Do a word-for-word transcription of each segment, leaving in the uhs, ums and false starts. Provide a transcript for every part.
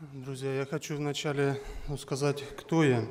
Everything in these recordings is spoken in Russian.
Друзья, я хочу вначале ну, сказать, кто я.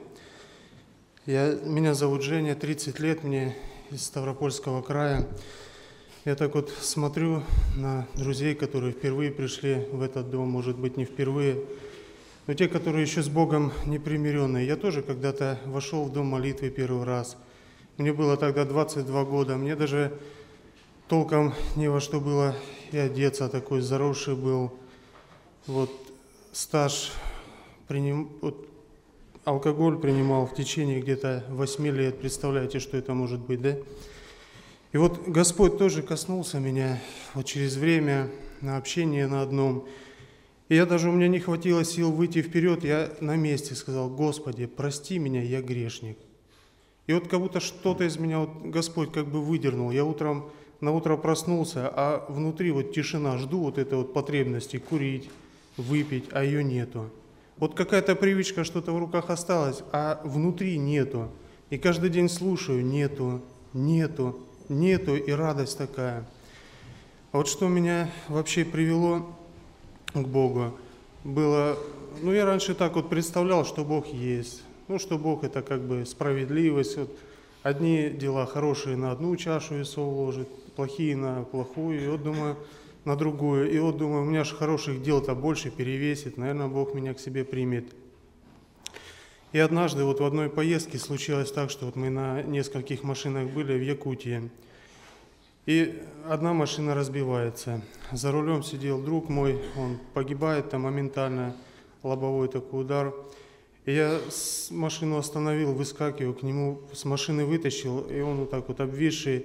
я. Меня зовут Женя, тридцать лет мне, из Ставропольского края. Я так вот смотрю на друзей, которые впервые пришли в этот дом, может быть, не впервые, но те, которые еще с Богом непримиренные. Я тоже когда-то вошел в дом молитвы первый раз. Мне было тогда двадцать два года, мне даже толком не во что было и одеться, такой заросший был. Вот стаж, приним... вот, алкоголь принимал в течение где-то восьми лет. Представляете, что это может быть, да? И вот Господь тоже коснулся меня вот через время на общение на одном. И я даже, у меня не хватило сил выйти вперед, я на месте сказал: Господи, прости меня, я грешник. И вот как будто что-то из меня вот Господь как бы выдернул. Я утром, на утро проснулся, а внутри вот тишина, жду вот этой вот потребности курить, выпить, а ее нету. Вот какая-то привычка, что-то в руках осталось, а внутри нету. И каждый день слушаю: нету, нету, нету, и радость такая. А вот что меня вообще привело к Богу, было, ну я раньше так вот представлял, что Бог есть, ну что Бог это как бы справедливость, вот одни дела хорошие на одну чашу весов ложит, плохие на плохую, и вот думаю, на другую. И вот думаю, у меня же хороших дел-то больше перевесит, наверное, Бог меня к себе примет. И однажды вот в одной поездке случилось так, что вот мы на нескольких машинах были в Якутии. И одна машина разбивается. За рулем сидел друг мой, он погибает там моментально, лобовой такой удар. И я машину остановил, выскакиваю к нему, с машины вытащил, и он вот так вот обвисший.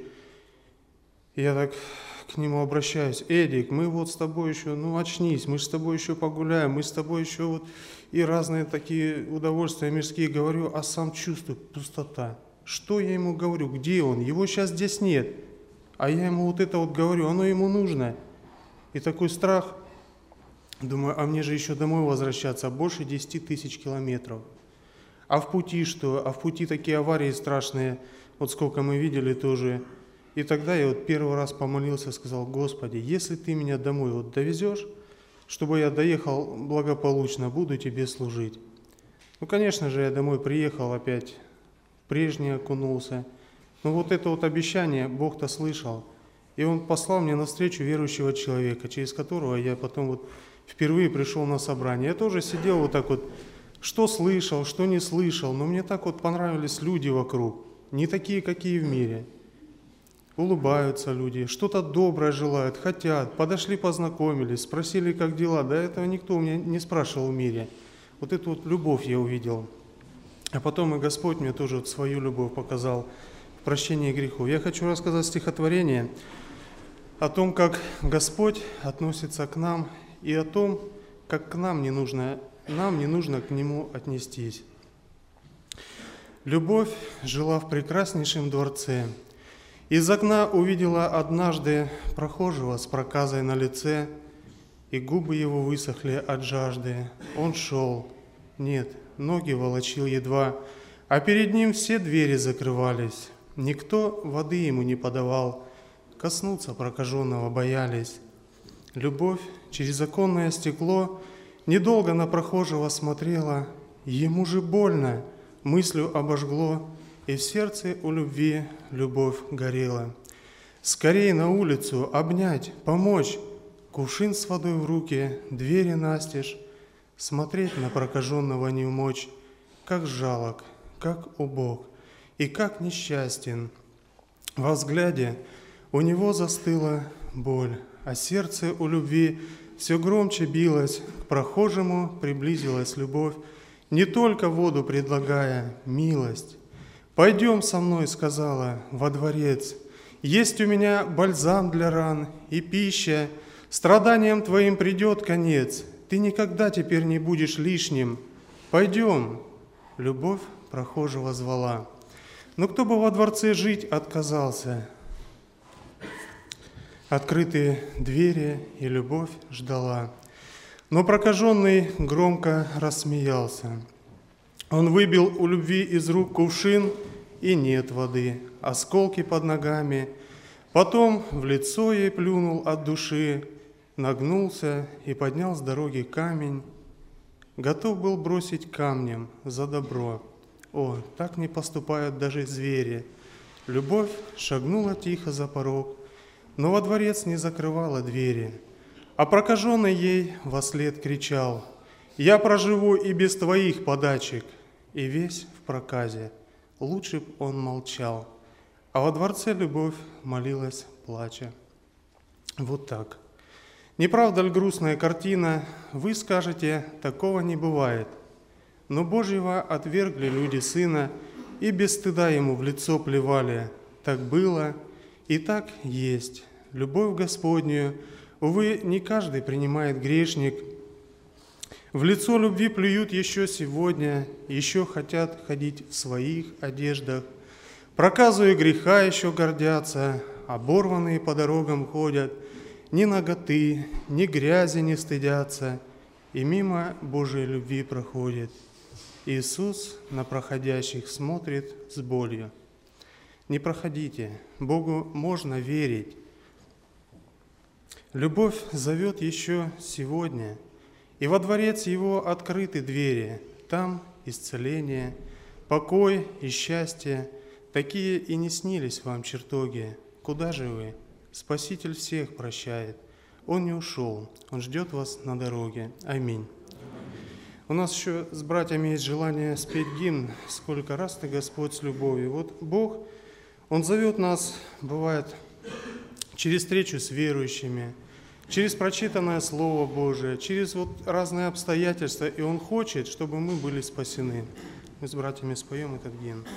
И я так к нему обращаюсь: Эдик, мы вот с тобой еще, ну очнись, мы с тобой еще погуляем, мы с тобой еще вот и разные такие удовольствия мирские. Говорю, а сам чувствую пустота. Что я ему говорю, где он? Его сейчас здесь нет. А я ему вот это вот говорю, оно ему нужно. И такой страх, думаю, а мне же еще домой возвращаться, больше десяти тысяч километров. А в пути что? А в пути такие аварии страшные, вот сколько мы видели тоже. И тогда я вот первый раз помолился, сказал: Господи, если Ты меня домой вот довезешь, чтобы я доехал благополучно, буду Тебе служить. Ну, конечно же, я домой приехал опять, в прежнее окунулся. Но вот это вот обещание Бог-то слышал. И Он послал мне навстречу верующего человека, через которого я потом вот впервые пришел на собрание. Я тоже сидел вот так вот, что слышал, что не слышал, но мне так вот понравились люди вокруг, не такие, какие в мире. Улыбаются люди, что-то доброе желают, хотят, подошли, познакомились, спросили, как дела. До этого никто у меня не спрашивал в мире. Вот эту вот любовь я увидел. А потом и Господь мне тоже вот свою любовь показал в прощении грехов. Я хочу рассказать стихотворение о том, как Господь относится к нам, и о том, как к нам не нужно, нам не нужно к Нему отнестись. Любовь жила в прекраснейшем дворце. Из окна увидела однажды прохожего с проказой на лице, и губы его высохли от жажды. Он шел, нет, ноги волочил едва, а перед ним все двери закрывались. Никто воды ему не подавал, коснуться прокаженного боялись. Любовь через оконное стекло недолго на прохожего смотрела, ему же больно, мыслью обожгло, и в сердце у любви любовь горела. Скорей на улицу, обнять, помочь, кувшин с водой в руки, двери настежь, смотреть на прокаженного не умочь, как жалок, как убог и как несчастен. Во взгляде у него застыла боль, а сердце у любви все громче билось, к прохожему приблизилась любовь, не только воду предлагая, милость. «Пойдем со мной, — сказала, — во дворец. Есть у меня бальзам для ран и пища. Страданиям твоим придет конец. Ты никогда теперь не будешь лишним. Пойдем!» Любовь прохожего звала. Но кто бы во дворце жить отказался? Открытые двери и любовь ждала. Но прокаженный громко рассмеялся. Он выбил у любви из рук кувшин, и нет воды, осколки под ногами. Потом в лицо ей плюнул от души, нагнулся и поднял с дороги камень. готов был бросить камнем за добро. О, так не поступают даже звери. Любовь шагнула тихо за порог, но во дворец не закрывала двери. А прокаженный ей вослед кричал: «Я проживу и без твоих подачек». И весь в проказе, лучше б он молчал. А во дворце любовь молилась, плача. Вот так. Не правда ли грустная картина? Вы скажете, такого не бывает. Но Божьего отвергли люди Сына и без стыда Ему в лицо плевали. Так было и так есть. Любовь Господнюю, увы, не каждый принимает грешник. В лицо любви плюют еще сегодня, еще хотят ходить в своих одеждах. Проказуя греха еще гордятся, оборванные по дорогам ходят, ни наготы, ни грязи не стыдятся, и мимо Божией любви проходит. Иисус на проходящих смотрит с болью. Не проходите, Богу можно верить. Любовь зовет еще сегодня, и во дворец Его открыты двери. Там исцеление, покой и счастье. Такие и не снились вам чертоги. Куда же вы? Спаситель всех прощает. Он не ушел, Он ждет вас на дороге. Аминь. У нас еще с братьями есть желание спеть гимн «Сколько раз Ты, Господь, с любовью». Вот Бог, Он зовет нас, бывает, через встречу с верующими, через прочитанное Слово Божие, через вот разные обстоятельства, и Он хочет, чтобы мы были спасены. Мы с братьями споем этот гимн.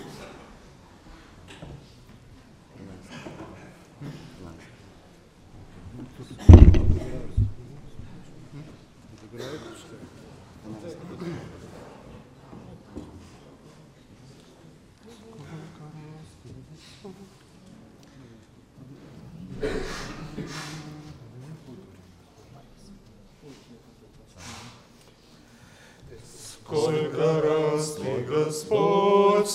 Сколько раз Ты, Господь, с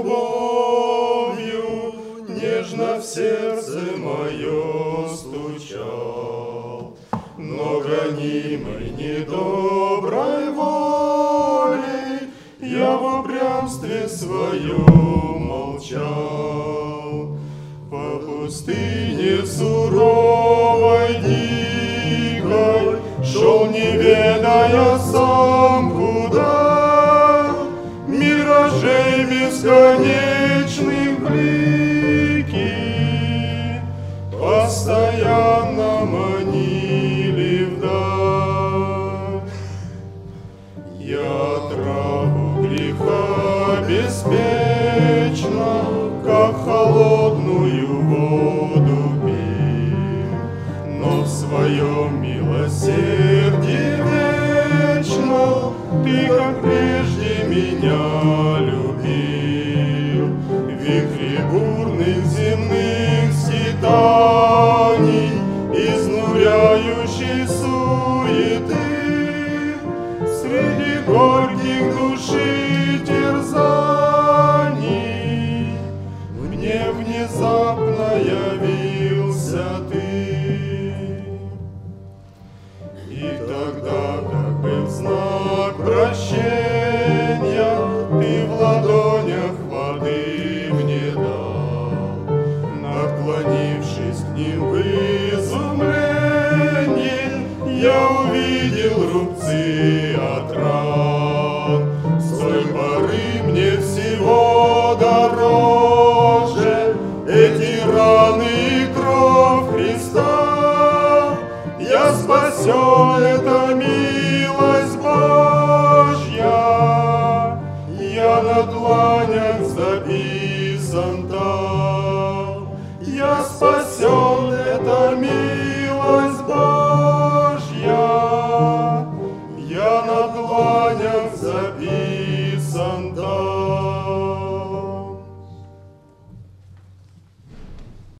любовью нежно в сердце мое стучал, но гонимой недоброй волей я в упрямстве своем молчал. По пустыне суровой дикой шел, не ведая сам куда, миражей бесконечных блики постоянно манили вдаль. Я траву греха беспечно, как холодную воду пил, но в своем милосердии вечно Ты, как прежде, меня любил. В вихре бурных земных скитаний, изнуряющей суеты, среди горьких души терзаний, мне внезапно явился Ты. И тогда, как бы в знак прощения, Ты в ладонях воды мне дал, наклонившись к ним в изумлении, я увидел рубцы от ран. С той поры мне всего дороже эти раны и кровь Христа. Я спасен, это милость Божья, я на дланях записан там.